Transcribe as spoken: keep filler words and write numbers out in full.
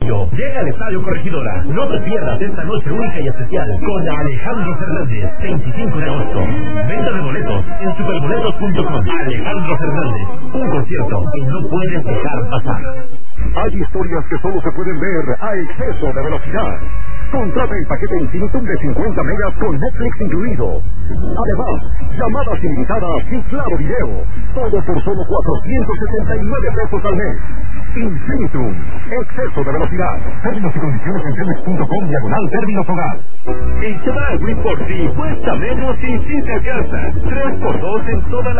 Julio. Llega al Estadio Corregidora. No te pierdas esta noche única y especial con Alejandro Fernández, veinticinco de agosto. Venta de boletos en superboletos punto com. Alejandro Fernández, un concierto que no puedes dejar pasar. Hay historias que solo se pueden ver a exceso de velocidad. Contrata el paquete Infinitum de cincuenta megas con Netflix incluido. Además, llamadas ilimitadas y claro video. Todo por solo cuatrocientos setenta y nueve pesos al mes. Infinitum, exceso de velocidad. Términos y condiciones en telmex punto com diagonal términos hogar. En Chedraui por ti cuesta menos y sí te alcanza. tres por dos en toda la